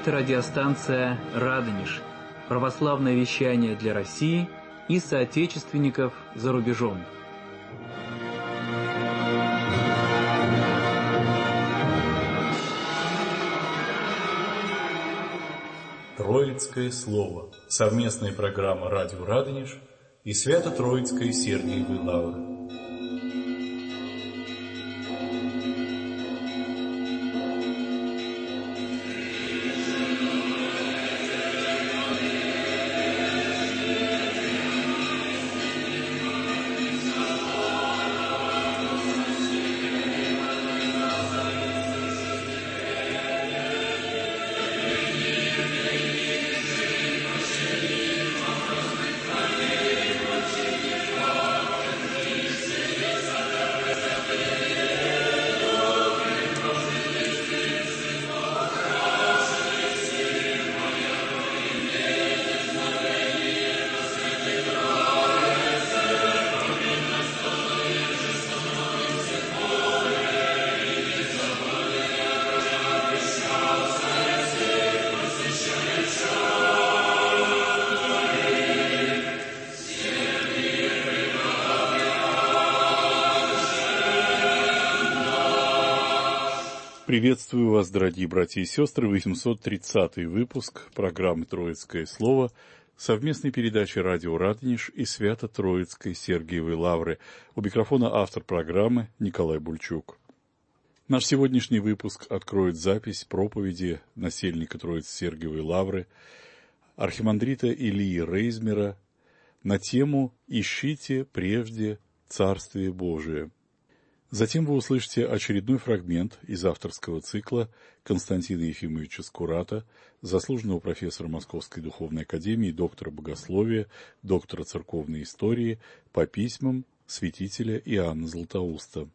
Это радиостанция «Радонеж», православное вещание для России и соотечественников за рубежом. Троицкое слово. Совместная программа «Радио Радонеж» и Свято-Троицкой Сергиевой Лавры. Приветствую вас, дорогие братья и сестры, 830-й выпуск программы «Троицкое слово», совместной передачи «Радио Радонеж» и Свято-Троицкой Сергиевой Лавры. У микрофона автор программы Николай Бульчук. Наш сегодняшний выпуск откроет запись проповеди насельника Троицы-Сергиевой Лавры, архимандрита Илии Рейзмера на тему «Ищите прежде Царствие Божие». Затем вы услышите очередной фрагмент из авторского цикла Константина Ефимовича Скурата, заслуженного профессора Московской Духовной Академии, доктора богословия, доктора церковной истории по письмам святителя Иоанна Златоуста.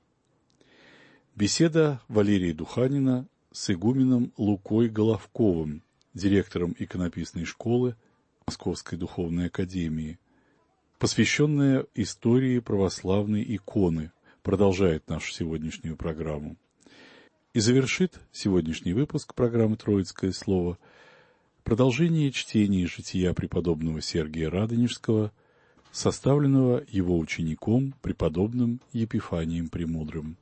Беседа Валерия Духанина с игуменом Лукой Головковым, директором иконописной школы Московской Духовной Академии, посвященная истории православной иконы, продолжает нашу сегодняшнюю программу. И завершит сегодняшний выпуск программы «Троицкое слово» продолжение чтения жития преподобного Сергия Радонежского, составленного его учеником, преподобным Епифанием Премудрым.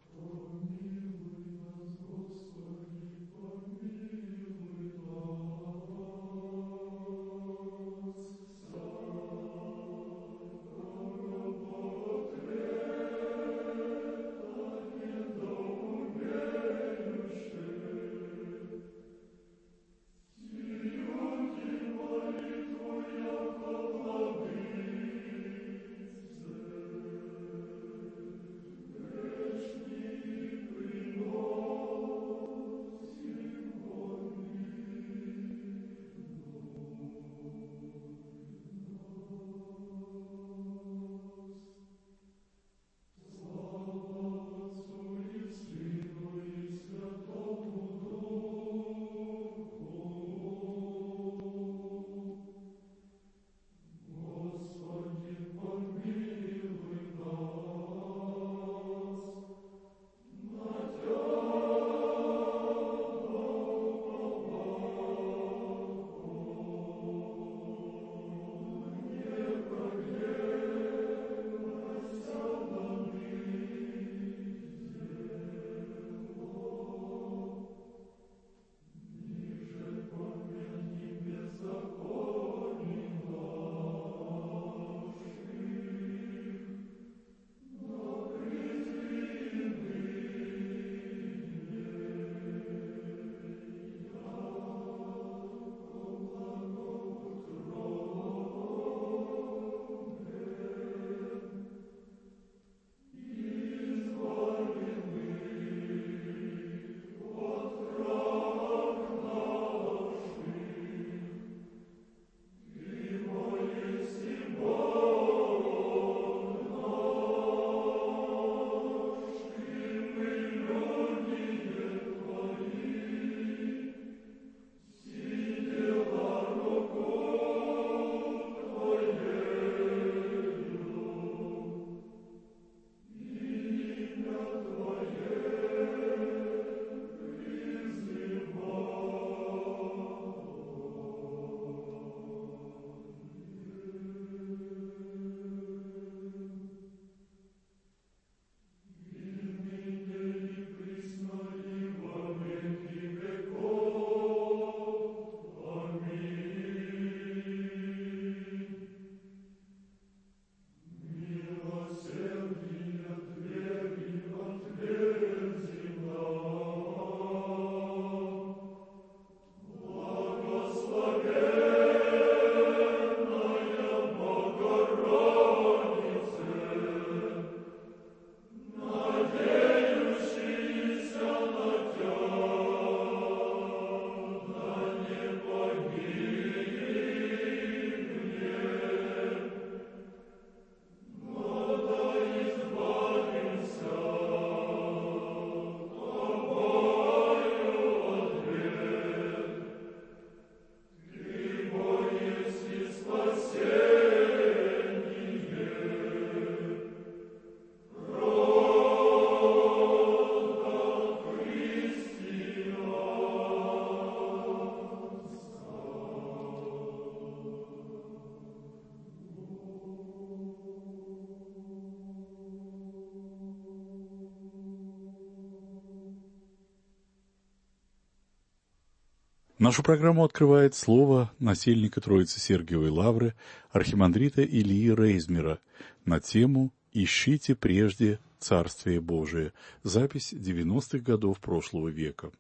Нашу программу открывает слово насельника Троицы Сергиевой Лавры архимандрита Ильи Рейзмера на тему «Ищите прежде Царствие Божие». Запись 90-х годов прошлого века.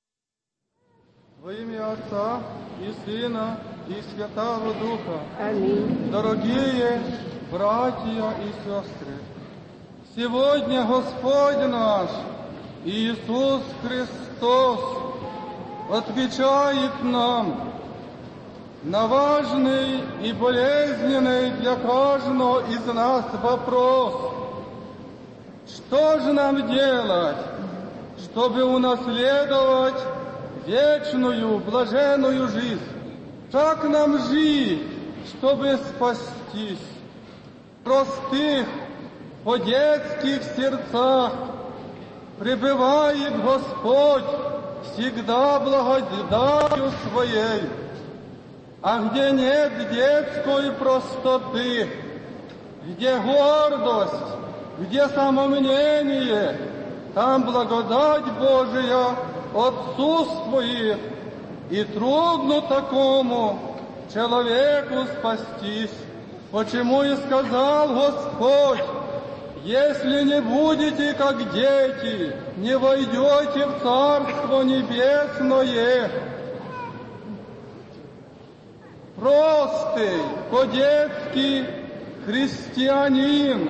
Во имя Отца и Сына и Святого Духа. Аминь. Дорогие братья и сестры, сегодня Господь наш Иисус Христос отвечает нам на важный и болезненный для каждого из нас вопрос: что же нам делать, чтобы унаследовать вечную, блаженную жизнь? Как нам жить, чтобы спастись? В простых, по-детских сердцах пребывает Господь всегда благодатью Своей, а где нет детской простоты, где гордость, где самомнение, там благодать Божия отсутствует, и трудно такому человеку спастись. Почему и сказал Господь: если не будете как дети, не войдете в Царство Небесное. Простый, по-детски христианин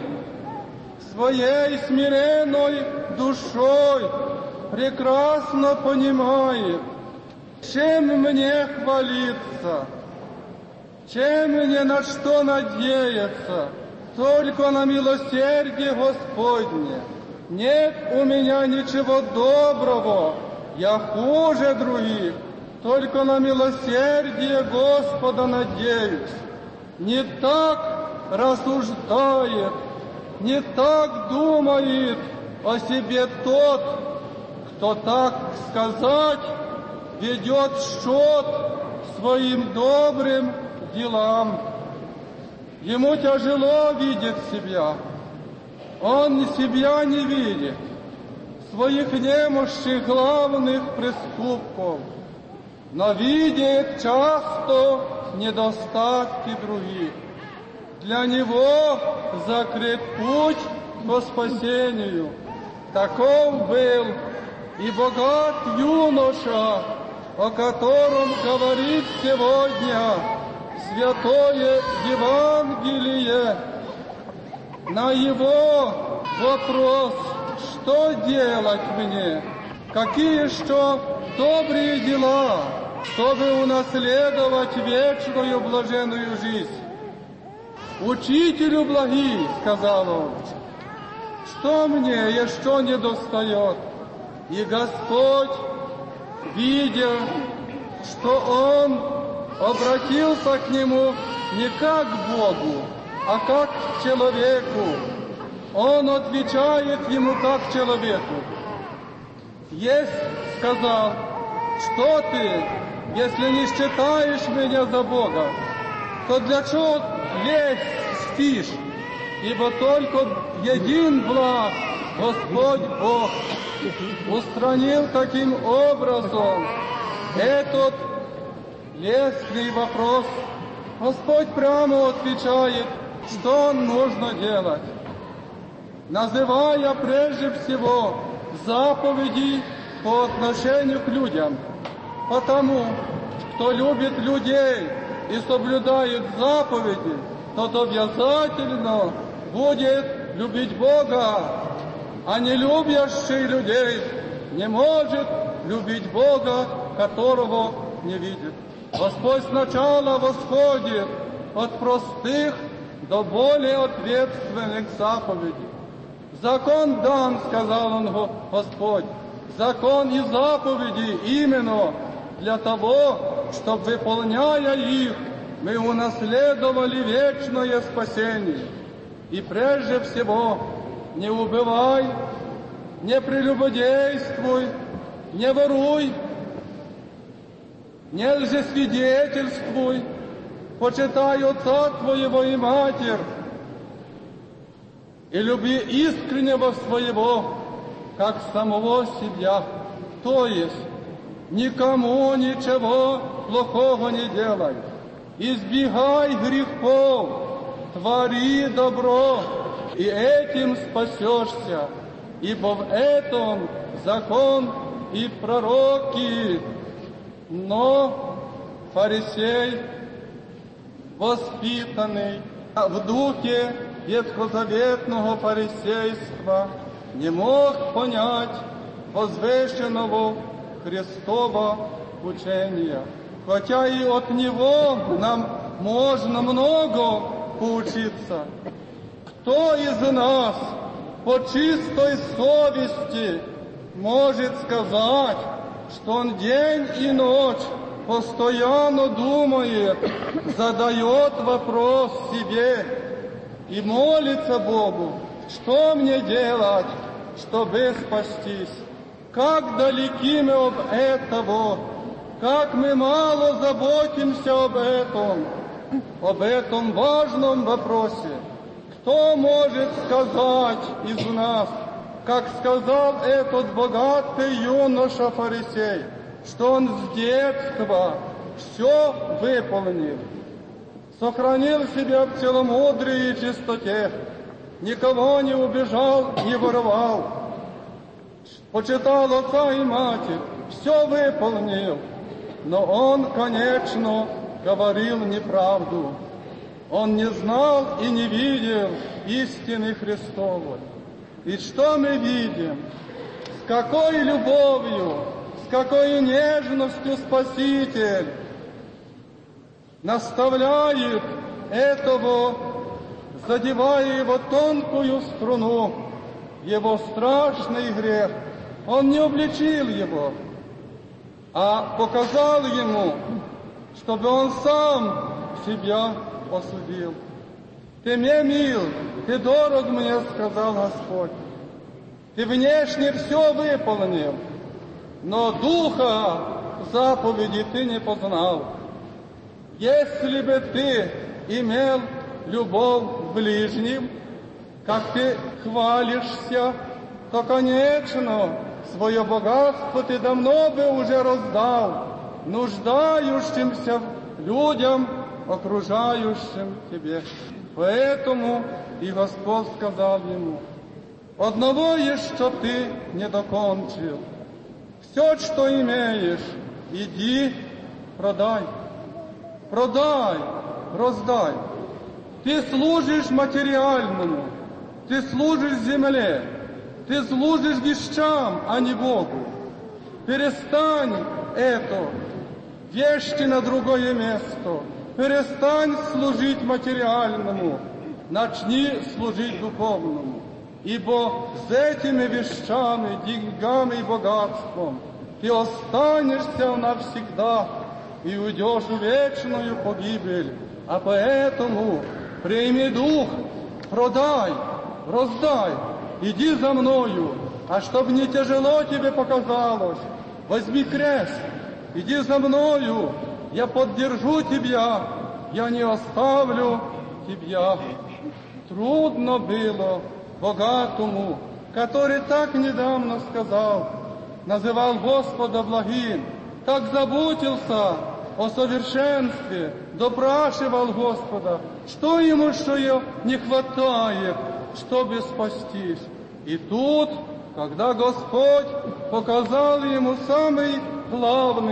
своей смиренной душой прекрасно понимает, чем мне хвалиться, чем мне на что надеяться, только на милосердие Господне. Нет у меня ничего доброго, я хуже других, только на милосердие Господа надеюсь. Не так рассуждает, не так думает о себе тот, кто, так сказать, ведет счет своим добрым делам. Ему тяжело видеть себя, он себя не видит, своих немощных главных проступков, но видит часто недостатки других. Для него закрыт путь к спасению. Таков был и богат юноша, о котором говорит сегодня Святое Евангелие. На его вопрос: что делать мне, какие еще добрые дела, чтобы унаследовать вечную блаженную жизнь? Учителю благий, сказал он, что мне еще не достает? И Господь, видя, что он обратился к нему не как к Богу, а как к человеку, он отвечает ему как человеку. Есть, сказал, что ты, если не считаешь меня за Бога, то для чего есть спишь? Ибо только един благ, Господь Бог. Устранил таким образом этот лестный вопрос. Господь прямо отвечает, что нужно делать, называя прежде всего заповеди по отношению к людям. Потому кто любит людей и соблюдает заповеди, тот обязательно будет любить Бога, а не любящий людей не может любить Бога, которого не видит. Господь сначала восходит от простых до более ответственных заповедей. Закон дан, сказал он Господь, закон и заповеди именно для того, чтобы, выполняя их, мы унаследовали вечное спасение. И прежде всего, не убивай, не прелюбодействуй, не воруй, не лжесвидетельствуй, почитай отца твоего и матерь, и люби искреннего своего, как самого себя. То есть, никому ничего плохого не делай, избегай грехов, твори добро, и этим спасешься, ибо в этом закон и пророки. Но фарисей, воспитанный в духе ветхозаветного фарисейства, не мог понять возвышенного Христова учения, хотя и от него нам можно много поучиться. Кто из нас по чистой совести может сказать, что он день и ночь постоянно думает, задает вопрос себе и молится Богу, что мне делать, чтобы спастись? Как далеки мы об этого, как мы мало заботимся об этом важном вопросе. Кто может сказать из нас, как сказал этот богатый юноша-фарисей, что он с детства все выполнил, сохранил себя в целомудрии и чистоте, никого не убежал, не воровал, почитал отца и матерь, все выполнил, но он, конечно, говорил неправду. Он не знал и не видел истины Христовой. И что мы видим? С какой любовью, с какой нежностью Спаситель наставляет этого, задевая его тонкую струну, его страшный грех. Он не обличил его, а показал ему, чтобы он сам себя осудил. Ты мне мил, ты дорог мне, сказал Господь. Ты внешне все выполнил, но духа заповеди ты не познал. Если бы ты имел любовь к ближним, как ты хвалишься, то, конечно, свое богатство ты давно бы уже раздал нуждающимся людям, окружающим тебе. Поэтому и Господь сказал ему: одного еще ты не докончил. Все, что имеешь, иди, продай. Продай, раздай. Ты служишь материальному, ты служишь земле, ты служишь вещам, а не Богу. Перестань это, вещи на другое место. Перестань служить материальному, начни служить духовному. Ибо с этими вещами, деньгами и богатством ты останешься навсегда и уйдешь в вечную погибель. А поэтому прими дух, продай, раздай, иди за мною. А чтоб не тяжело тебе показалось, возьми крест, иди за мною, я поддержу тебя, я не оставлю тебя. Трудно было богатому, который так недавно сказал, называл Господа благим, так заботился о совершенстве, допрашивал Господа, что ему еще не хватает, чтобы спастись. И тут, когда Господь показал ему самый главный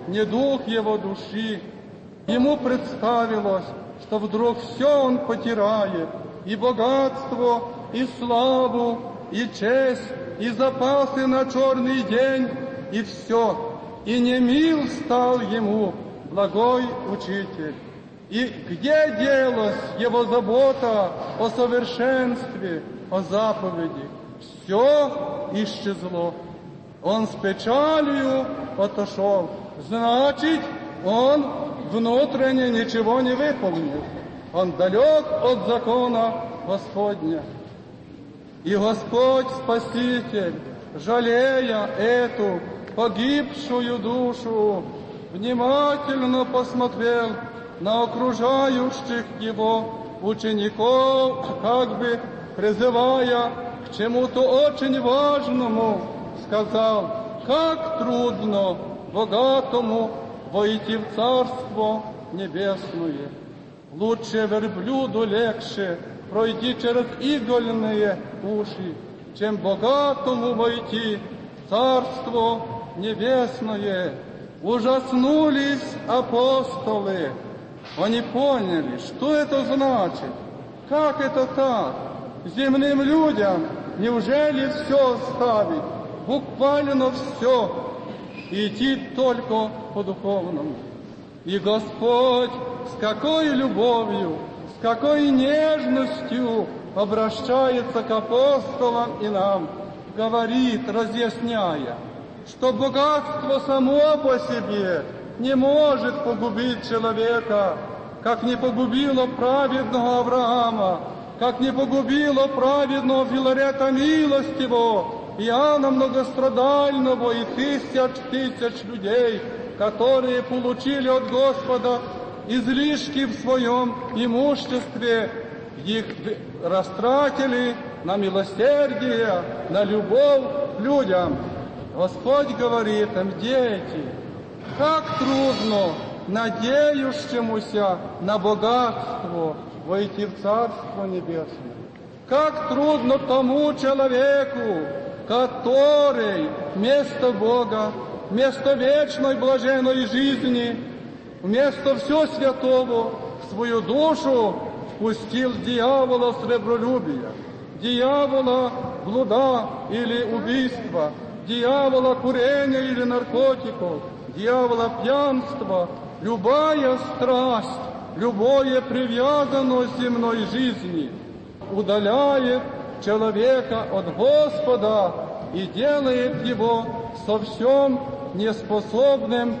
ни дух его души. Ему представилось, что вдруг все он потирает, и богатство, и славу, и честь, и запасы на черный день, и все. И не мил стал ему благой учитель. И где делась его забота о совершенстве, о заповеди? Все исчезло. Он с печалью отошел. Значит, он внутренне ничего не выполнил. Он далек от закона Господня. И Господь Спаситель, жалея эту погибшую душу, внимательно посмотрел на окружающих его учеников, как бы призывая к чему-то очень важному, сказал: как трудно богатому войти в Царство Небесное. Лучше верблюду легче пройти через игольные уши, чем богатому войти в Царство Небесное. Ужаснулись апостолы. Они поняли, что это значит. Как это так? Земным людям неужели все оставить? Буквально все. Идти только по духовному. И Господь с какой любовью, с какой нежностью обращается к апостолам и нам, говорит, разъясняя, что богатство само по себе не может погубить человека, как не погубило праведного Авраама, как не погубило праведного Филарета Милостивого, Иоанна Многострадального и тысяч людей, которые получили от Господа излишки в своем имуществе, их растратили на милосердие, на любовь к людям. Господь говорит им: дети, как трудно надеющемуся на богатство войти в Царство Небесное. Как трудно тому человеку, который вместо Бога, вместо вечной блаженной жизни, вместо всего святого в свою душу впустил дьявола сребролюбия, дьявола блуда или убийства, дьявола курения или наркотиков, дьявола пьянства. Любая страсть, любая привязанность земной жизни удаляет человека от Господа и делает его совсем неспособным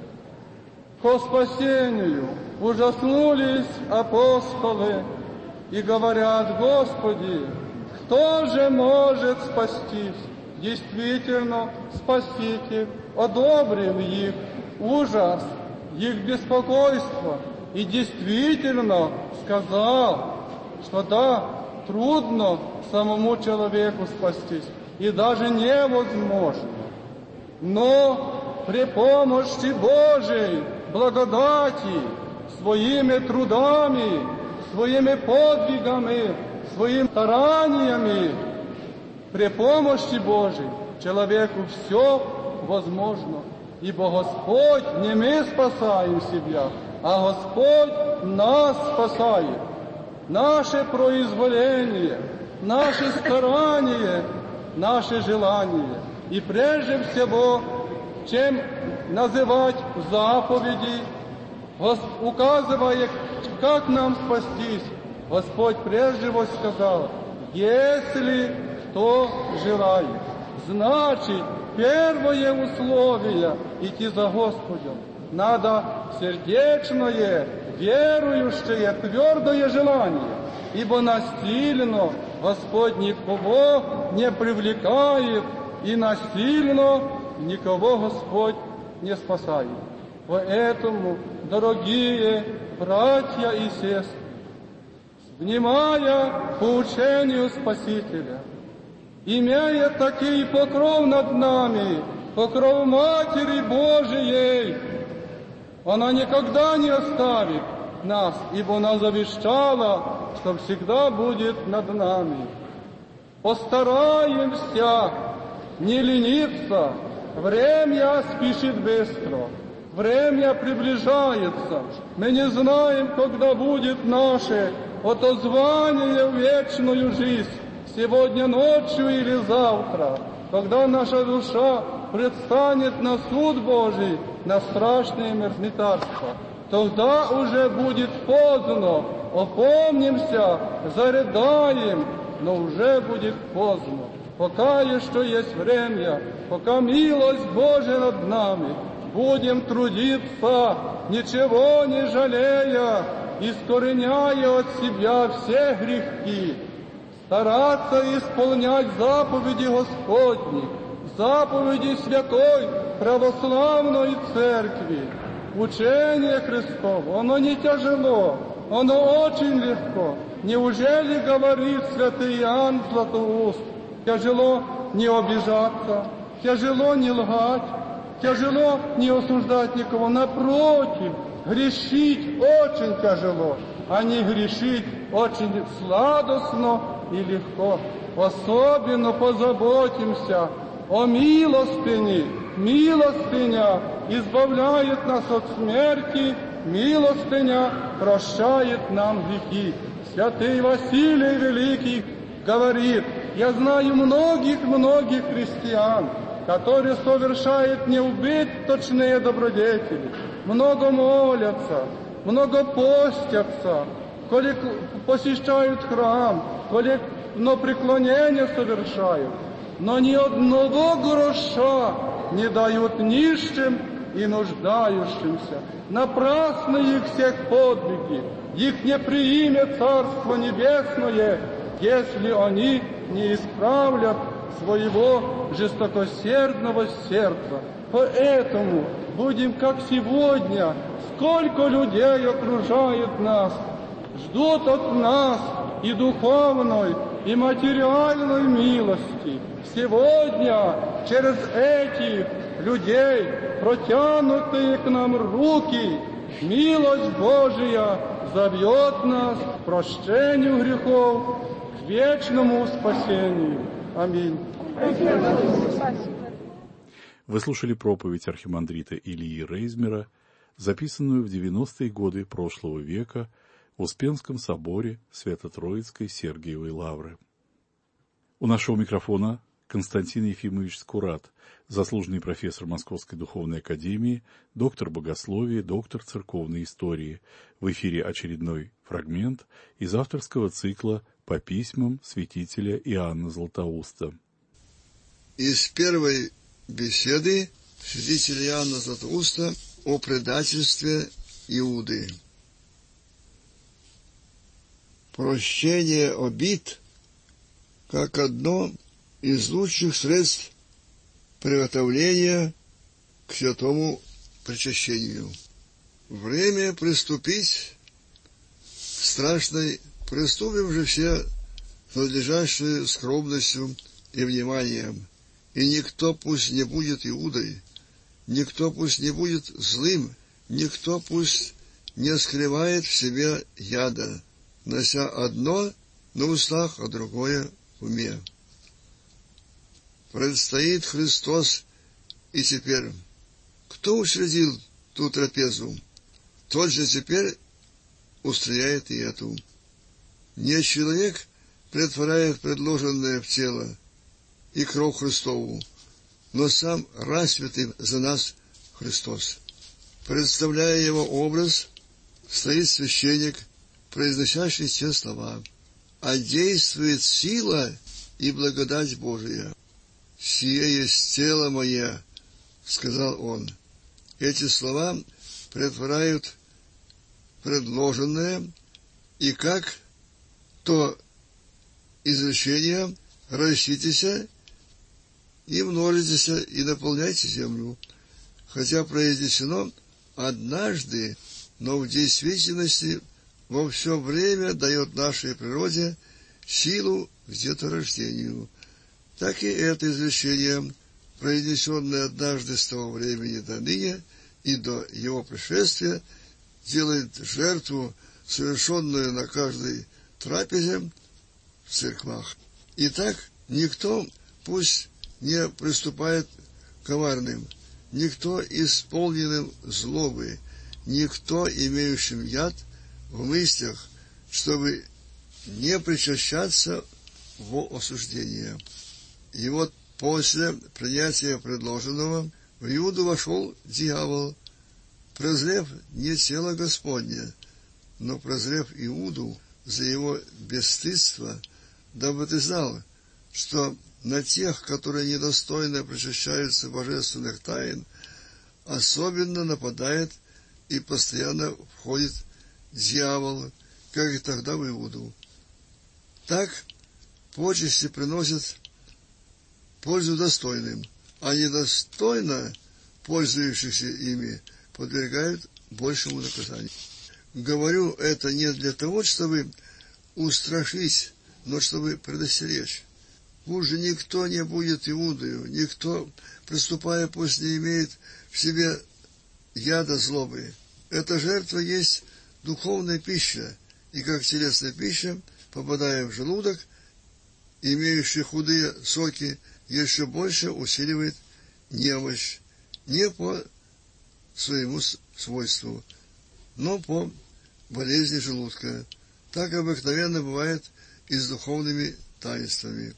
ко спасению. Ужаснулись апостолы и говорят: Господи, кто же может спастись? Действительно, Спаситель одобрил их ужас, их беспокойство и действительно сказал, что да, трудно самому человеку спастись и даже невозможно. Но при помощи Божией благодати, своими трудами, своими подвигами, своими стараниями, при помощи Божией человеку все возможно. Ибо Господь, не мы спасаем себя, а Господь нас спасает. Наше произволение, наши старания, наши желания. И прежде всего, чем называть заповеди, указывая, как нам спастись, Господь прежде всего сказал: если кто желает. Значит, первое условие идти за Господом. Надо сердечное, верующее, твердое желание, ибо насильно Господь никого не привлекает, и насильно никого Господь не спасает. Поэтому, дорогие братья и сестры, внимая поучению Спасителя, имея такой покров над нами, покров Матери Божией, она никогда не оставит нас, ибо она завещала, что всегда будет над нами. Постараемся не лениться, время спешит быстро. Время приближается. Мы не знаем, когда будет наше отозвание в вечную жизнь. Сегодня ночью или завтра, когда наша душа предстанет на суд Божий, на страшное мертвецарство. Тогда уже будет поздно. Опомнимся, зарыдаем, но уже будет поздно. Пока еще есть время, пока милость Божия над нами, будем трудиться, ничего не жалея, искореняя от себя все грехи, стараться исполнять заповеди Господни, заповеди Святой Православной Церкви. Учение Христово, оно не тяжело, оно очень легко. Неужели, говорит святый Иоанн Златоуст, тяжело не обижаться, тяжело не лгать, тяжело не осуждать никого. Напротив, грешить очень тяжело, а не грешить очень сладостно и легко. Особенно позаботимся о милостыне. Милостыня избавляет нас от смерти, милостыня прощает нам грехи. Святый Василий Великий говорит: я знаю многих христиан, которые совершают неубыточные добродетели, много молятся, много постятся, коли посещают храм, но преклонения совершают, но ни одного гроша не дают нищим и нуждающимся. Напрасны их всех подвиги, их не примет Царство Небесное, если они не исправлят своего жестокосердного сердца. Поэтому будем, как сегодня, сколько людей окружает нас, ждут от нас и духовной, и материальной милости. Сегодня через этих людей, протянутые к нам руки, милость Божия зовет нас к прощению грехов, к вечному спасению. Аминь. Вы слушали проповедь архимандрита Ильи Рейзмера, записанную в 90-е годы прошлого века в Успенском соборе Свято-Троицкой Сергиевой Лавры. У нашего микрофона Константин Ефимович Скурат, заслуженный профессор Московской духовной академии, доктор богословия, доктор церковной истории. В эфире очередной фрагмент из авторского цикла по письмам святителя Иоанна Златоуста. Из первой беседы святителя Иоанна Златоуста о предательстве Иуды. Прощение обид как одно из лучших средств приготовления к святому причащению. Время приступить к страшной, приступим же все с надлежащей скромностью и вниманием, и никто пусть не будет Иудой, никто пусть не будет злым, никто пусть не скрывает в себе яда, нося одно на устах, а другое в уме. Предстоит Христос, и теперь кто учредил ту трапезу, тот же теперь устрояет и эту. Не человек претворяет предложенное в тело и кровь Христову, но сам распятый за нас Христос. Представляя его образ, стоит священник, произносящий те слова: «А действует сила и благодать Божия. Сие есть тело мое», — сказал он. Эти слова претворяют предложенное, и как то изречение: «Раститеся и множитесь, и наполняйте землю», хотя произнесено однажды, но в действительности во все время дает нашей природе силу к деторождению. Так и это изречение, произнесенное однажды с того времени до ныне и до его пришествия, делает жертву, совершенную на каждой трапезе в церквах. Итак, никто пусть не приступает к коварным, никто исполненным злобы, никто имеющим яд в мыслях, чтобы не причащаться во осуждение. И вот после принятия предложенного в Иуду вошел дьявол, прозрев не тело Господне, но прозрев Иуду за его бесстыдство, дабы ты знал, что на тех, которые недостойно причащаются божественных тайн, особенно нападает и постоянно входит дьявол, как и тогда в Иуду. Так почести приносят пользу достойным, а недостойно пользующихся ими подвергают большему наказанию. Говорю это не для того, чтобы устрашить, но чтобы предостеречь. Уже никто не будет Иудою, никто, приступая после, имеет в себе яда злобы. Эта жертва есть духовная пища, и как телесная пища, попадая в желудок, имеющий худые соки, еще больше усиливает немощь, не по своему свойству, но по болезни желудка. Так обыкновенно бывает и с духовными таинствами.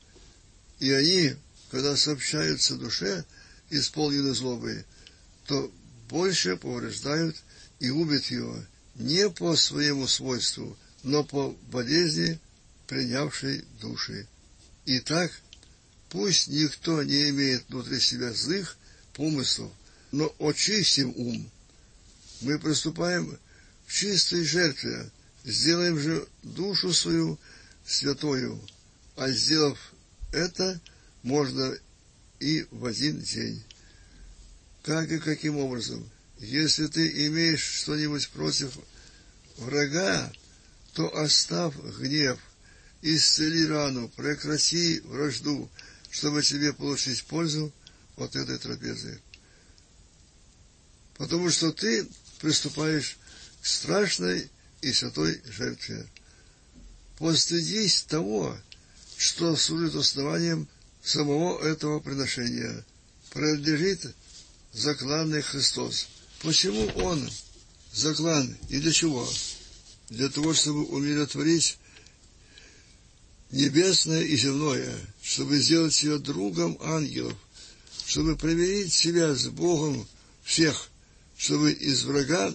И они, когда сообщаются душе, исполнены злобой, то больше повреждают и губят ее не по своему свойству, но по болезни, принявшей души. Итак, пусть никто не имеет внутри себя злых помыслов, но очистим ум. Мы приступаем к чистой жертве, сделаем же душу свою святою, а сделав это, можно и в один день. Как и каким образом? Если ты имеешь что-нибудь против врага, то оставь гнев, исцели рану, прекрати вражду, чтобы тебе получить пользу от этой трапезы. Потому что ты приступаешь к страшной и святой жертве. Постыдись того, что служит основанием самого этого приношения. Принадлежит закланный Христос. Почему Он заклан и для чего? Для того, чтобы умиротворить небесное и земное, чтобы сделать себя другом ангелов, чтобы примирить себя с Богом всех, чтобы из врага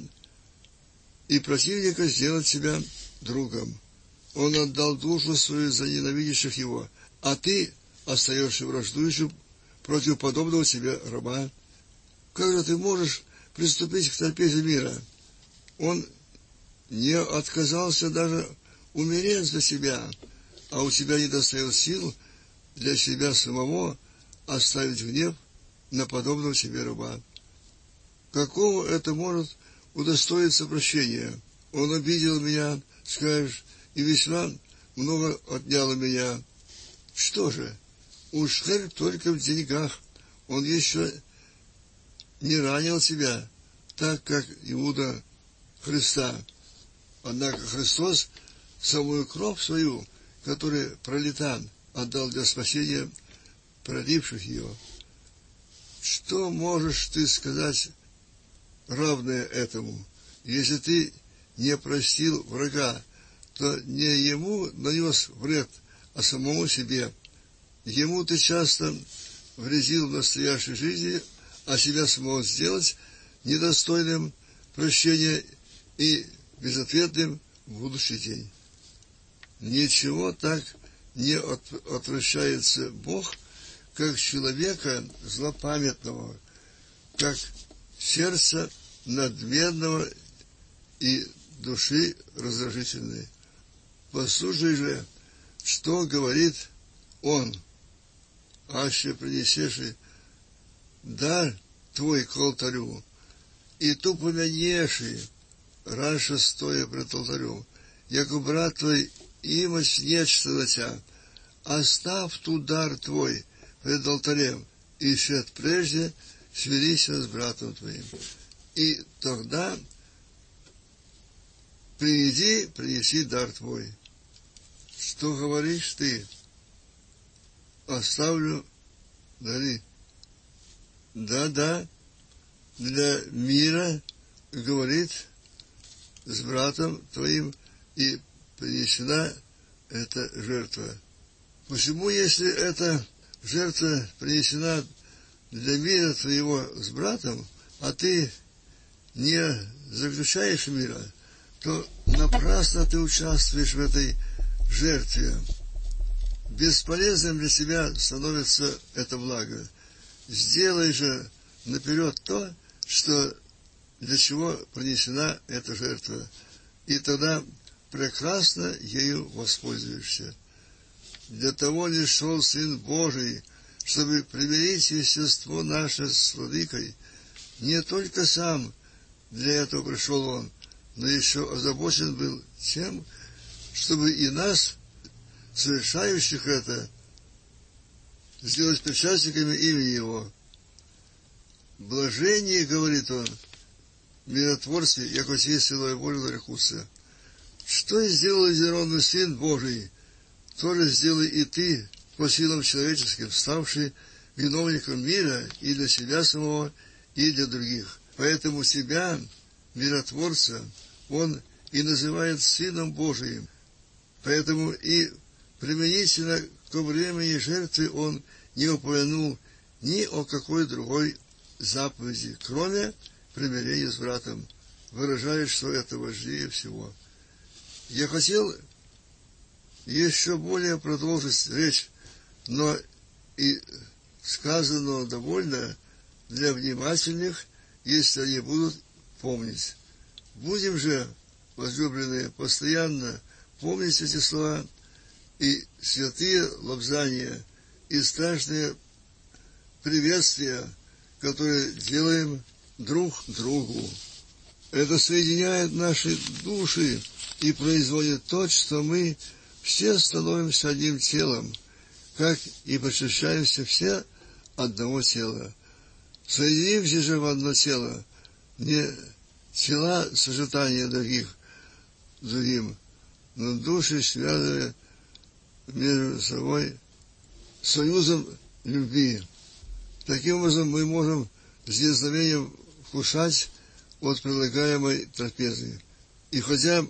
и противника сделать себя другом. Он отдал душу свою за ненавидящих его, а ты остаешься враждующим против подобного тебе раба. Как же ты можешь приступить к трапезе мира? Он не отказался даже умереть за себя, а у тебя не достает сил для себя самого оставить гнев на подобного себе раба. Какого это может удостоиться прощения? Он обидел меня, скажешь, и весьма много отнял у меня. Что же, уж только в деньгах. Он еще не ранил тебя, так как Иуда Христа. Однако Христос самую кровь свою, которая пролита, отдал для спасения проливших ее. Что можешь ты сказать равное этому? Если ты не простил врага, то не ему нанес вред, а самому себе. Ему ты часто вредил в настоящей жизни, а себя самого сделать недостойным прощения и безответным в будущий день. Ничего так не отвращается Бог, как человека злопамятного, как сердце надменного и души раздражительной. Послушай же, что говорит он: аще принесешь дар твой к алтарю, и ту помянешь раньше стоя пред алтарем, яко брат твой имась нечто на тебя, оставь ту дар твой пред алтарем, и свет прежде свирися с братом твоим. И тогда приди, принеси дар твой. Что говоришь ты? Оставлю дары. Да, для мира, говорит, с братом твоим, и принесена эта жертва. Почему, если эта жертва принесена для мира твоего с братом, а ты не заключаешь мира, то напрасно ты участвуешь в этой жертве. Бесполезным для себя становится это благо. Сделай же наперед то, что для чего принесена эта жертва, и тогда прекрасно ею воспользуешься. Для того ли шел Сын Божий, чтобы примирить естество наше с Владыкой? Не только сам для этого пришел Он, но еще озабочен был тем, чтобы и нас, совершающих это, сделать причастниками имени Его. Блажение, говорит Он, миротворцы, яко сей силой Божией нарекутся. Что сделал изверенный Сын Божий, то же сделай и ты, по силам человеческим, ставший виновником мира и для себя самого, и для других. Поэтому себя, миротворца, Он и называет Сыном Божиим. Поэтому и применительно к времени жертвы Он не упомянул ни о какой другой заповеди, кроме примирения с братом, выражает, что это важнее всего. Я хотел еще более продолжить речь, но и сказанного довольно для внимательных, если они будут помнить. Будем же, возлюбленные, постоянно помнить эти слова и святые лобзания, и страшные приветствия, которые делаем друг другу. Это соединяет наши души и производит то, что мы все становимся одним телом, как и причащаемся все одного тела. Соединимся же в одно тело, не тела сочетания другим, но души связаны между собой союзом любви. Таким образом, мы можем с дерзновением вкушать от предлагаемой трапезы. И хотя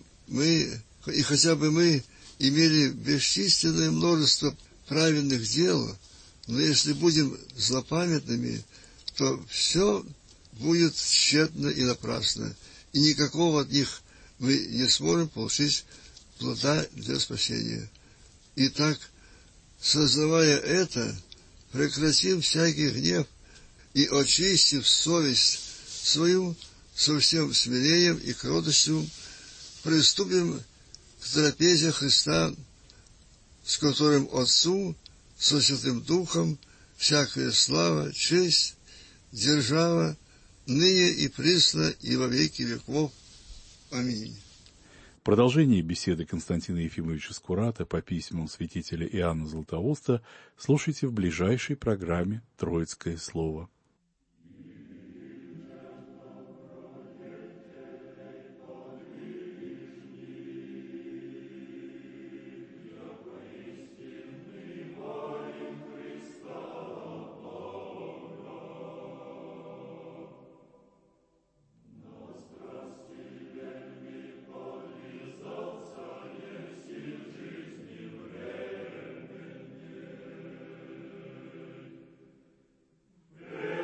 бы мы имели бесчисленное множество праведных дел, но если будем злопамятными, то все будет тщетно и напрасно, и никакого от них мы не сможем получить плода для спасения. Итак, сознавая это, прекратим всякий гнев и, очистив совесть свою со всем смирением и кротостью, приступим к трапезе Христа, с которым Отцу, со Святым Духом, всякая слава, честь, держава, ныне и присно, и во веки веков. Аминь. Продолжение беседы Константина Ефимовича Скурата по письмам святителя Иоанна Златоуста слушайте в ближайшей программе «Троицкое слово». Yeah.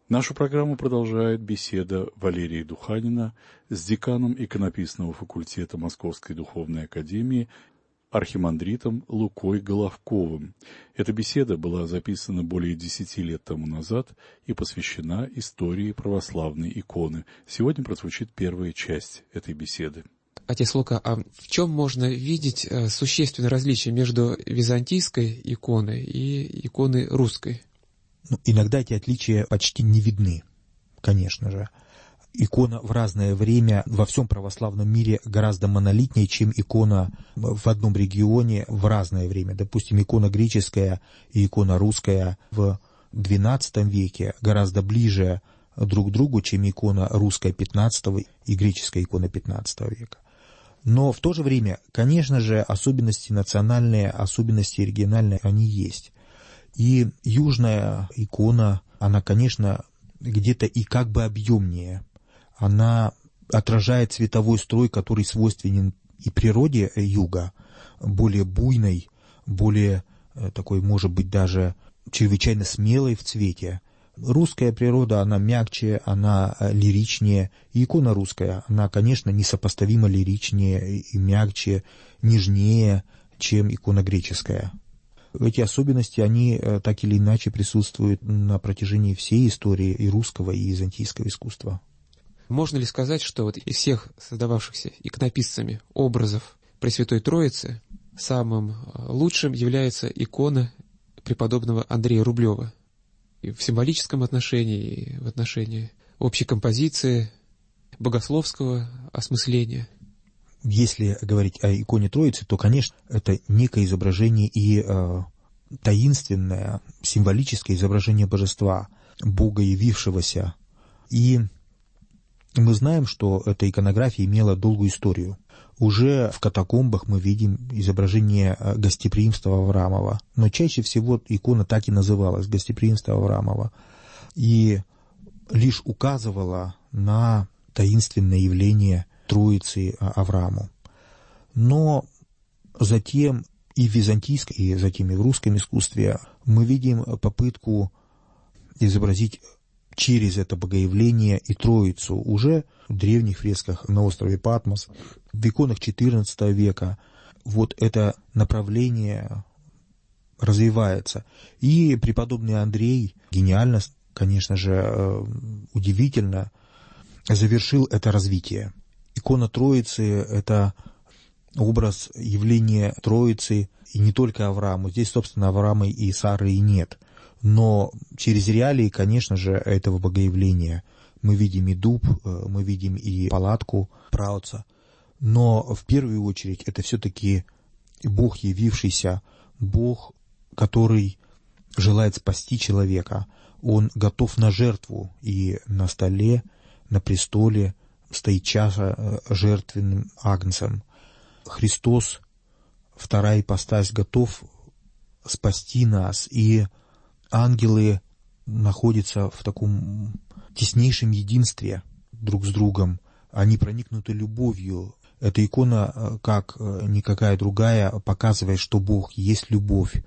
Нашу программу продолжает беседа Валерия Духанина с деканом иконописного факультета Московской духовной академии архимандритом Лукой Головковым. Эта беседа была записана более 10 лет тому назад и посвящена истории православной иконы. Сегодня прозвучит первая часть этой беседы. Отец Лука, а в чем можно видеть существенное различие между византийской иконой и иконой русской? Иногда эти отличия почти не видны, конечно же. Икона в разное время во всем православном мире гораздо монолитнее, чем икона в одном регионе в разное время. Допустим, икона греческая и икона русская в XII веке гораздо ближе друг к другу, чем икона русская XV и греческая икона XV века. Но в то же время, конечно же, особенности национальные, особенности региональные, они есть. И южная икона, она, конечно, где-то и как бы объемнее. Она отражает цветовой строй, который свойственен и природе юга, более буйной, более такой, может быть, даже чрезвычайно смелой в цвете. Русская природа, она мягче, она лиричнее. И икона русская, она, конечно, несопоставимо лиричнее и мягче, нежнее, чем икона греческая. Эти особенности, они так или иначе присутствуют на протяжении всей истории и русского, и византийского искусства. Можно ли сказать, что вот из всех создававшихся иконописцами образов Пресвятой Троицы самым лучшим является икона преподобного Андрея Рублева? И в символическом отношении, и в отношении общей композиции, богословского осмысления. Если говорить о иконе Троицы, то, конечно, это некое изображение и таинственное, символическое изображение божества, Бога явившегося. И мы знаем, что эта иконография имела долгую историю. Уже в катакомбах мы видим изображение гостеприимства Авраамова, но чаще всего икона так и называлась — гостеприимство Авраамова, и лишь указывала на таинственное явление Троицы Аврааму. Но затем и в византийском, и затем и в русском искусстве мы видим попытку изобразить через это богоявление и Троицу уже в древних фресках на острове Патмос, в иконах XIV века. Вот это направление развивается. И преподобный Андрей гениально, конечно же, удивительно завершил это развитие. Икона Троицы — это образ явления Троицы, и не только Аврааму. Здесь, собственно, Авраама и Сары и нет. Но через реалии, конечно же, этого богоявления мы видим и дуб, мы видим и палатку праотца. Но в первую очередь это все-таки Бог явившийся, Бог, который желает спасти человека. Он готов на жертву, и на столе, на престоле стоит чаша жертвенным агнцем. Христос, вторая ипостась, готов спасти нас, и ангелы находятся в таком теснейшем единстве друг с другом. Они проникнуты любовью. Эта икона, как никакая другая, показывает, что Бог есть любовь.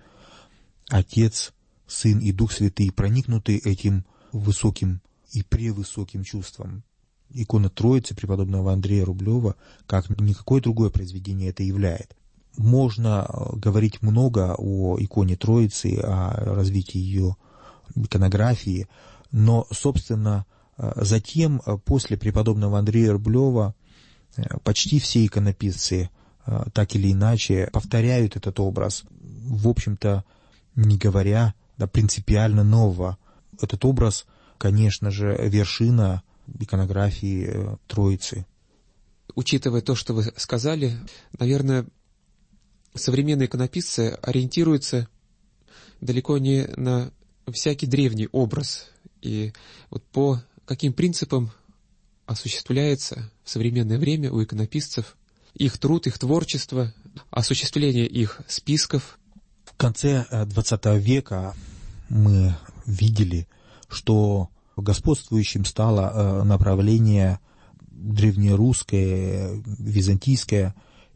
Отец, Сын и Дух Святый проникнуты этим высоким и превысоким чувством. Икона Троицы преподобного Андрея Рублева, как никакое другое произведение, это являет. Можно говорить много о иконе Троицы, о развитии ее иконографии, но, собственно, затем, после преподобного Андрея Рублева, почти все иконописцы так или иначе повторяют этот образ, в общем-то, не говоря принципиально нового. Этот образ, конечно же, вершина иконографии Троицы. Учитывая то, что вы сказали, наверное, современные иконописцы ориентируются далеко не на всякий древний образ. И вот по каким принципам осуществляется в современное время у иконописцев их труд, их творчество, осуществление их списков? В конце XX века мы видели, что господствующим стало направление древнерусское, византийское,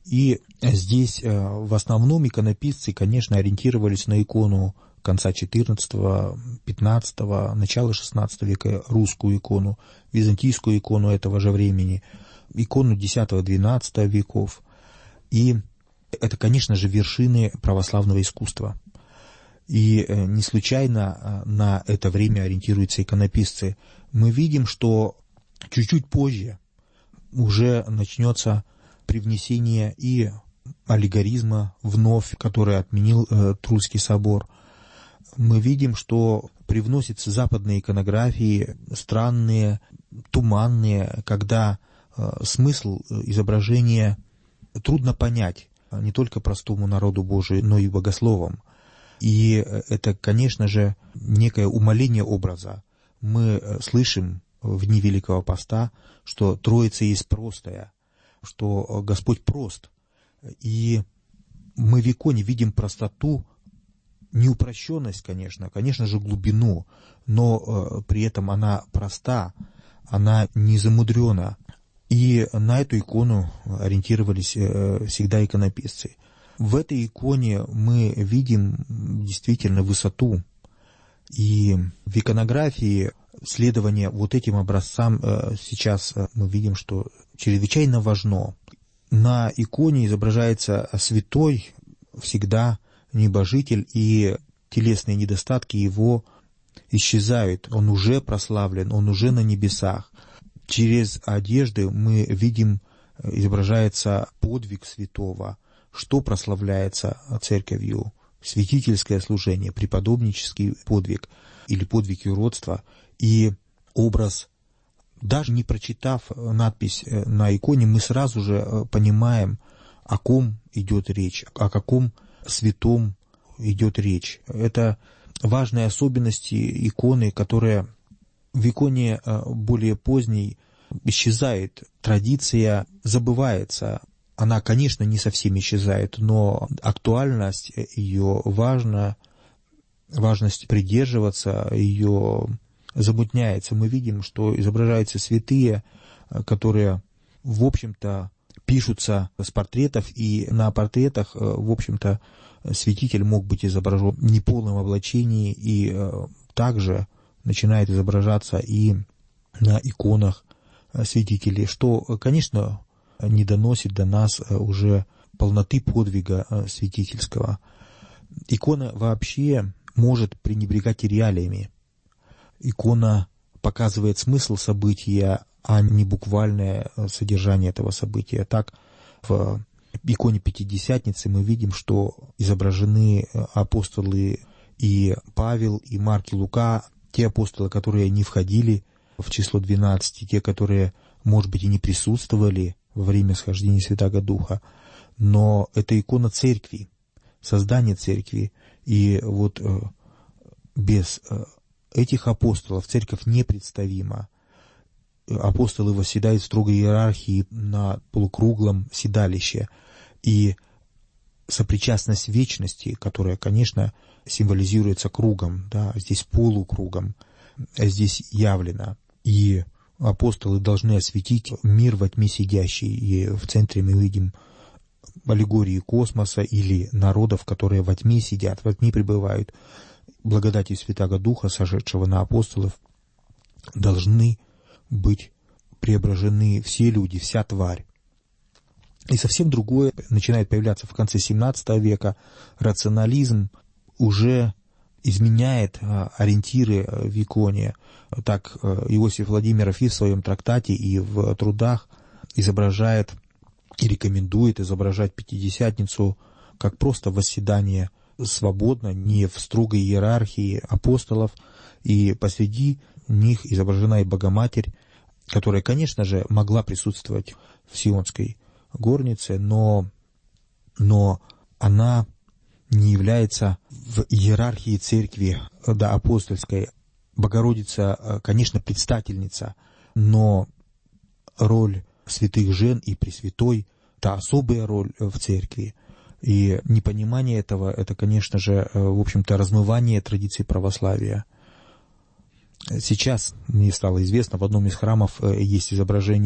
И здесь в основном иконописцы, конечно, ориентировались на икону конца XIV, XV, начала XVI века, русскую икону, византийскую икону этого же времени, икону X-XII веков. И это, конечно же, вершины православного искусства. И не случайно на это время ориентируются иконописцы. Мы видим, что чуть-чуть позже уже начнется привнесение и аллегоризма вновь, который отменил Трульский собор. Мы видим, что привносятся западные иконографии, странные, туманные, когда смысл изображения трудно понять не только простому народу Божию, но и богословам. И это, конечно же, некое умаление образа. Мы слышим в дни Великого Поста, что Троица есть простая, что Господь прост. И мы в иконе видим простоту, не упрощенность, конечно же, глубину, но при этом она проста, она не замудрена. И на эту икону ориентировались всегда иконописцы. В этой иконе мы видим действительно высоту. И в иконографии следование вот этим образцам сейчас мы видим, что чрезвычайно важно. На иконе изображается святой, всегда небожитель, и телесные недостатки его исчезают. Он уже прославлен, он уже на небесах. Через одежды мы видим, изображается подвиг святого, что прославляется церковью: святительское служение, преподобнический подвиг или подвиг юродства. И образ, даже не прочитав надпись на иконе, мы сразу же понимаем, о ком идет речь, о каком святом идет речь. Это важные особенности иконы, которые в иконе более поздней исчезает. Традиция забывается. Она, конечно, не совсем исчезает, но актуальность ее важна, важность придерживаться ее замутняется. Мы видим, что изображаются святые, которые, в общем-то, пишутся с портретов, и на портретах, в общем-то, святитель мог быть изображен в неполном облачении, и также начинает изображаться и на иконах святителей, что, конечно, не доносит до нас уже полноты подвига святительского. Икона вообще может пренебрегать реалиями. Икона показывает смысл события, а не буквальное содержание этого события. Так, в иконе Пятидесятницы мы видим, что изображены апостолы и Павел, и Марк, и Лука, те апостолы, которые не входили в число 12, те, которые, может быть, и не присутствовали во время схождения Святаго Духа, но это икона церкви, создание церкви, и вот без этих апостолов церковь непредставима. Апостолы восседают в строгой иерархии на полукруглом седалище, и сопричастность вечности, которая, конечно, символизируется кругом, да, здесь полукругом, здесь явлена. И апостолы должны осветить мир во тьме сидящий, и в центре мы видим аллегории космоса или народов, которые во тьме сидят, во тьме пребывают. Благодатью Святаго Духа, сошедшего на апостолов, должны быть преображены все люди, вся тварь. И совсем другое начинает появляться в конце XVII века. Рационализм уже изменяет ориентиры в иконе. Так Иосиф Владимиров и в своем трактате, и в трудах изображает и рекомендует изображать Пятидесятницу как просто восседание свободно, не в строгой иерархии апостолов, и посреди них изображена и Богоматерь, которая, конечно же, могла присутствовать в Сионской горнице, но она не является в иерархии церкви, да, апостольской. Богородица, конечно, предстательница, но роль святых жен и Пресвятой — это особая роль в церкви. И непонимание этого — это, конечно же, в общем-то, размывание традиций православия. Сейчас мне стало известно, в одном из храмов есть изображение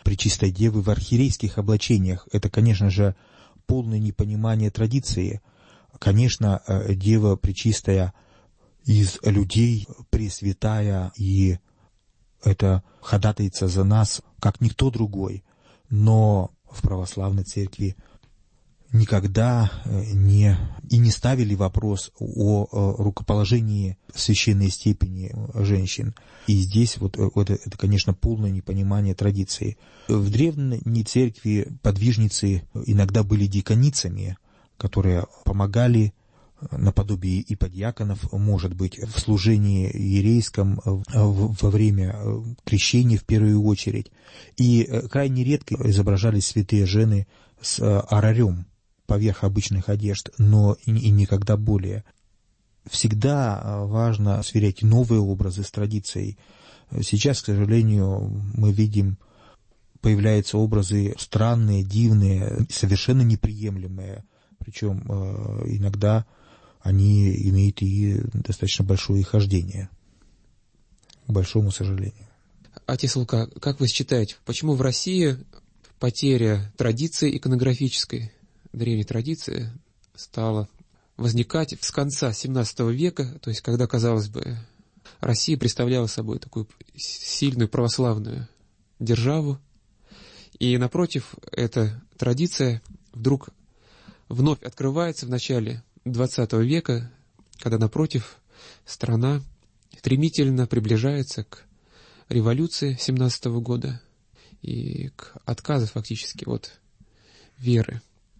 Пречистой Девы в архиерейских облачениях. Это, конечно же, полное непонимание традиции. Конечно, Дева Пречистая из людей пресвятая, и это ходатайца за нас, как никто другой. Но в православной церкви никогда не ставили вопрос о рукоположении священной степени женщин. И здесь это, конечно, полное непонимание традиции. В древней церкви подвижницы иногда были диаконицами, которые помогали наподобие иподиаконов, может быть, в служении иерейском во время крещения в первую очередь. И крайне редко изображались святые жены с орарем поверх обычных одежд, но и никогда более. Всегда важно сверять новые образы с традицией. Сейчас, к сожалению, мы видим, появляются образы странные, дивные, совершенно неприемлемые, причем иногда они имеют и достаточно большое хождение, к большому сожалению. Отец Лука, как вы считаете, почему в России потеря традиции иконографической, древней традиции, стала возникать с конца XVII века, то есть когда, казалось бы, Россия представляла собой такую сильную православную державу, и, напротив, эта традиция вдруг вновь открывается в начале XX века, когда, напротив, страна стремительно приближается к революции 17 года и к отказу фактически от веры.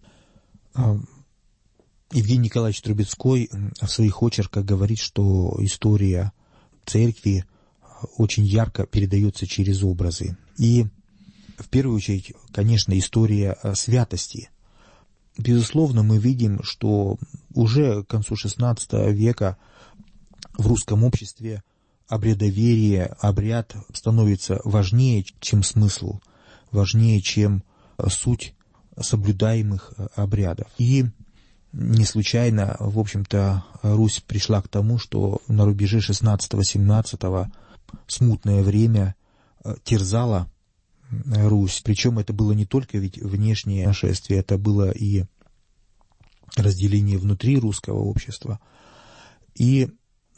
Евгений Николаевич Трубецкой в своих очерках говорит, что история церкви очень ярко передается через образы. И в первую очередь, конечно, история святости. Безусловно, мы видим, что уже к концу XVI века в русском обществе обрядоверие, обряд становится важнее, чем смысл, важнее, чем суть соблюдаемых обрядов. И не случайно, в общем-то, Русь пришла к тому, что на рубеже XVI-XVII смутное время терзало Русь. Причем это было не только ведь внешнее нашествие, это было и разделение внутри русского общества. И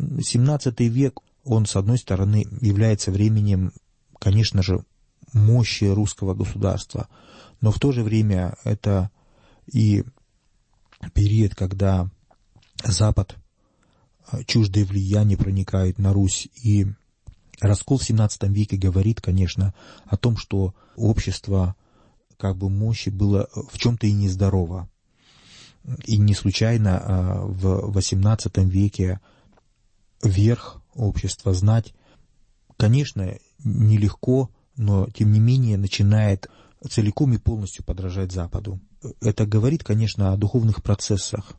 XVII век, он, с одной стороны, является временем, конечно же, мощи русского государства, но в то же время это и период, когда Запад, чуждые влияния проникают на Русь, и раскол в XVII веке говорит, конечно, о том, что общество как бы мощи было в чем-то и нездорово. И не случайно в XVIII веке верх общества, знать, конечно, нелегко, но тем не менее начинает целиком и полностью подражать Западу. Это говорит, конечно, о духовных процессах.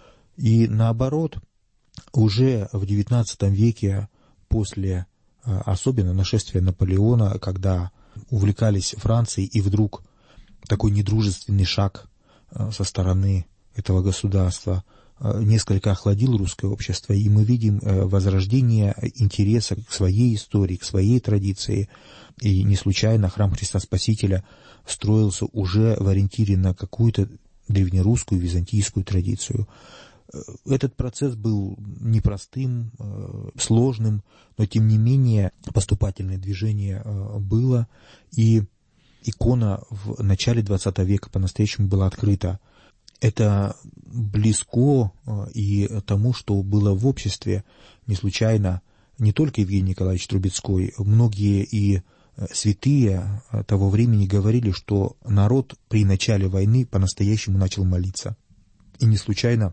И наоборот, уже в XIX веке, после особенно нашествия Наполеона, когда увлекались Францией, и вдруг такой недружественный шаг со стороны этого государства несколько охладил русское общество, и мы видим возрождение интереса к своей истории, к своей традиции. И не случайно храм Христа Спасителя строился уже в ориентире на какую-то древнерусскую, византийскую традицию. Этот процесс был непростым, сложным, но тем не менее поступательное движение было, и икона в начале XX века по-настоящему была открыта. Это близко и тому, что было в обществе. Не случайно не только Евгений Николаевич Трубецкой, многие и святые того времени говорили, что народ при начале войны по-настоящему начал молиться. И не случайно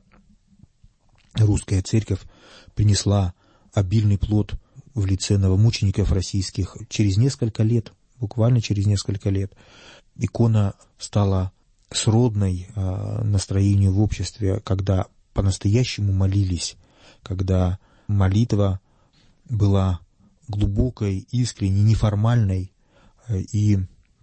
русская церковь принесла обильный плод в лице новомучеников российских. Через несколько лет, буквально через несколько лет, икона стала сродной настроению в обществе, когда по-настоящему молились, когда молитва была глубокой, искренней, неформальной, и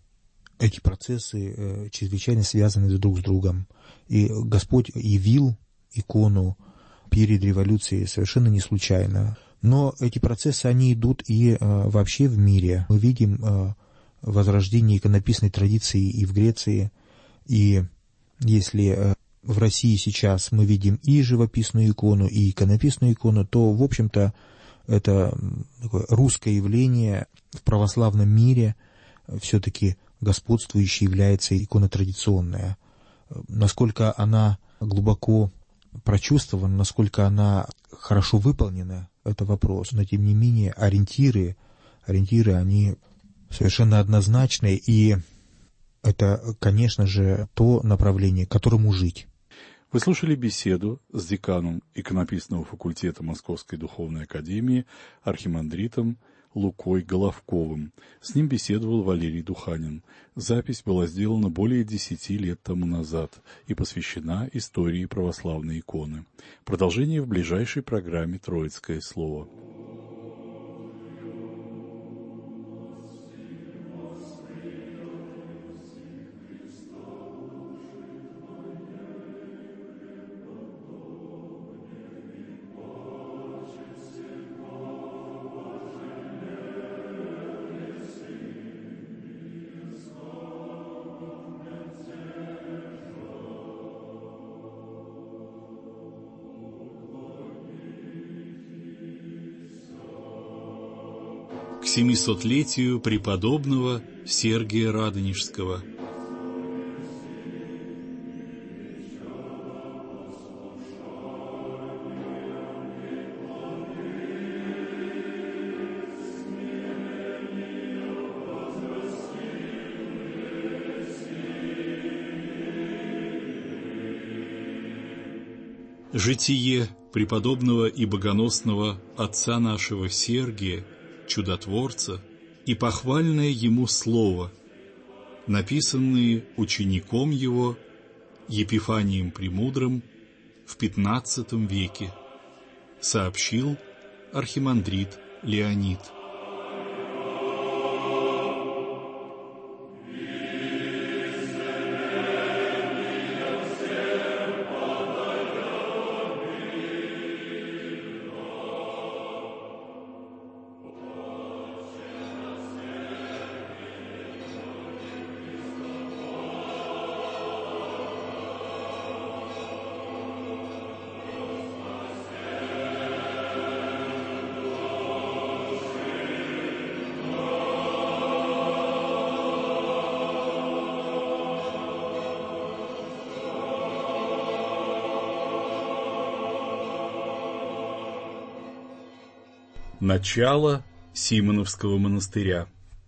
эти процессы чрезвычайно связаны друг с другом. И Господь явил икону перед революцией совершенно не случайно. Но эти процессы, они идут и вообще в мире. Мы видим возрождение иконописной традиции и в Греции. И если в России сейчас мы видим и живописную икону, и иконописную икону, то, в общем-то, это такое русское явление в православном мире, все-таки господствующей является икона традиционная. Насколько она глубоко прочувствована, насколько она хорошо выполнена, это вопрос. Но, тем не менее, ориентиры, они совершенно однозначные, и это, конечно же, то направление, которому жить. Вы слушали беседу с деканом иконописного факультета Московской духовной академии архимандритом Лукой Головковым. С ним беседовал Валерий Духанин. Запись была сделана более 10 лет тому назад и посвящена истории православной иконы. Продолжение в ближайшей программе «Троицкое слово». К 700-летию преподобного Сергия Радонежского. Житие преподобного и богоносного отца нашего Сергия, чудотворца, и похвальное ему слово, написанные учеником его Епифанием Премудрым в XV веке, сообщил архимандрит Леонид. Начало Симоновского монастыря.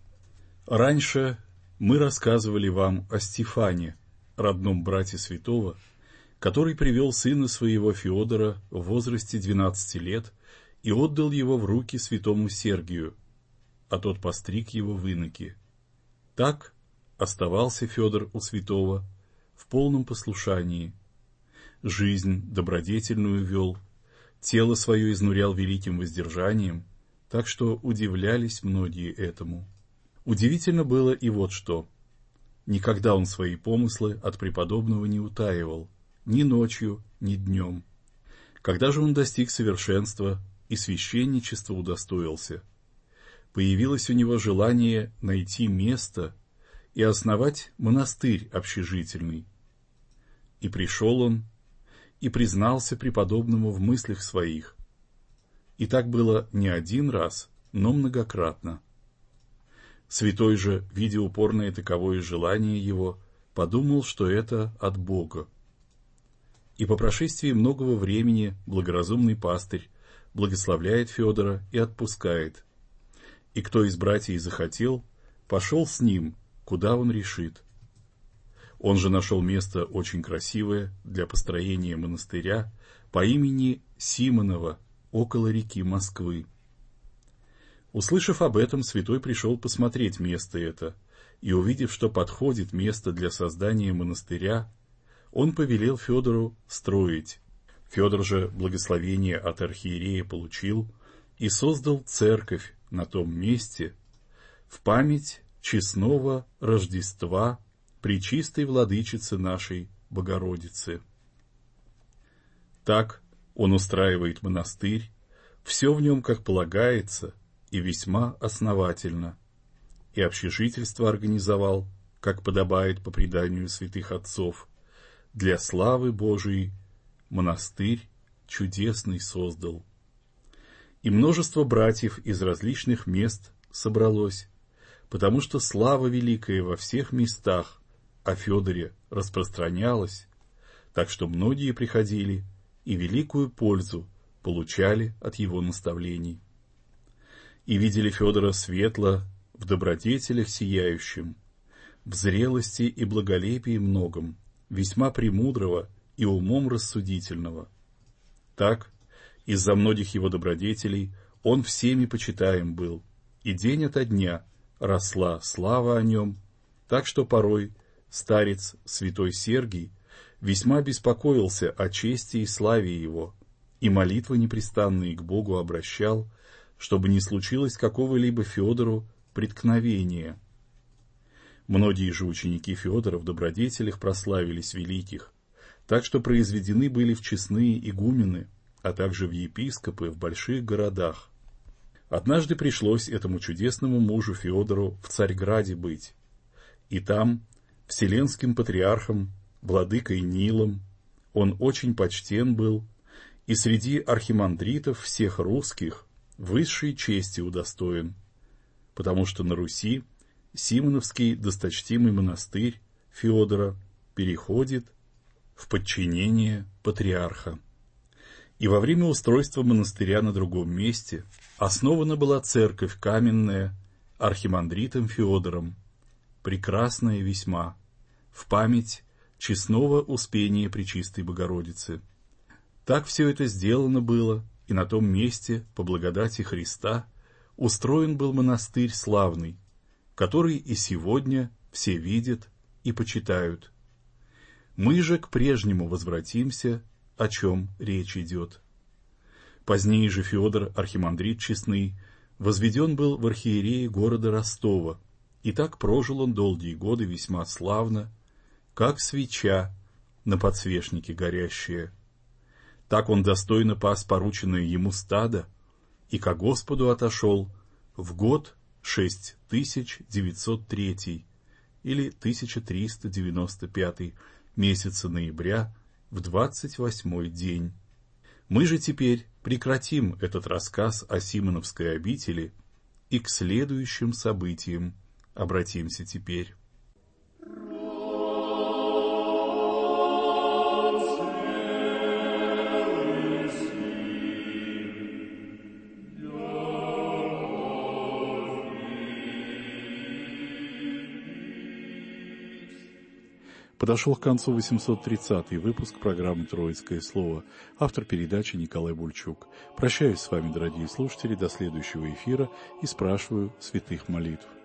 Раньше мы рассказывали вам о Стефане, родном брате святого, который привел сына своего Феодора в возрасте 12 лет и отдал его в руки святому Сергию, а тот постриг его в иноки. Так оставался Феодор у святого в полном послушании. Жизнь добродетельную вел, тело свое изнурял великим воздержанием, так что удивлялись многие этому. Удивительно было и вот что. Никогда он свои помыслы от преподобного не утаивал, ни ночью, ни днем. Когда же он достиг совершенства и священничества удостоился, появилось у него желание найти место и основать монастырь общежительный. И пришел он, и признался преподобному в мыслях своих. И так было не один раз, но многократно. Святой же, видя упорное таковое желание его, подумал, что это от Бога. И по прошествии многого времени благоразумный пастырь благословляет Феодора и отпускает. И кто из братьев захотел, пошел с ним, куда он решит. Он же нашел место очень красивое для построения монастыря по имени Симоново, около реки Москвы. Услышав об этом, святой пришел посмотреть место это, и, увидев, что подходит место для создания монастыря, он повелел Феодору строить. Феодор же благословение от архиерея получил и создал церковь на том месте в память честного Рождества Пречистой Владычицы нашей Богородицы. Так он устраивает монастырь, все в нем как полагается и весьма основательно. и общежительство организовал, как подобает по преданию святых отцов. Для славы Божией монастырь чудесный создал. И множество братьев из различных мест собралось, потому что слава великая во всех местах о Федоре распространялась, так что многие приходили и великую пользу получали от его наставлений. И видели Федора светло в добродетелях сияющем, в зрелости и благолепии многом, весьма премудрого и умом рассудительного. Так, из-за многих его добродетелей он всеми почитаем был, и день ото дня росла слава о нем, так что порой старец святой Сергий весьма беспокоился о чести и славе его, и молитвы непрестанные к Богу обращал, чтобы не случилось какого-либо Федору преткновения. Многие же ученики Федора в добродетелях прославились великих, так что произведены были в честные игумены, а также в епископы в больших городах. Однажды пришлось этому чудесному мужу Федору в Царьграде быть, и там, вселенским патриархом, владыкой Нилом, он очень почтен был, и среди архимандритов всех русских высшей чести удостоен, потому что на Руси Симоновский досточтимый монастырь Федора переходит в подчинение патриарха. И во время устройства монастыря на другом месте основана была церковь каменная архимандритом Федором, прекрасная весьма, в память честного Успения Пречистой Богородицы. Так все это сделано было, и на том месте, по благодати Христа, устроен был монастырь славный, который и сегодня все видят и почитают. Мы же к прежнему возвратимся, о чем речь идет. Позднее же Федор, архимандрит честный, возведен был в архиереи города Ростова, и так прожил он долгие годы весьма славно, как свеча на подсвечнике горящая. Так он достойно пас порученное ему стадо, и ко Господу отошел в год 6903 или 1395 месяца ноября в 28-й день. Мы же теперь прекратим этот рассказ о Симоновской обители и к следующим событиям обратимся теперь. Подошел к концу 830-й выпуск программы «Троицкое слово». Автор передачи Николай Бульчук. Прощаюсь с вами, дорогие слушатели, до следующего эфира и спрашиваю святых молитв.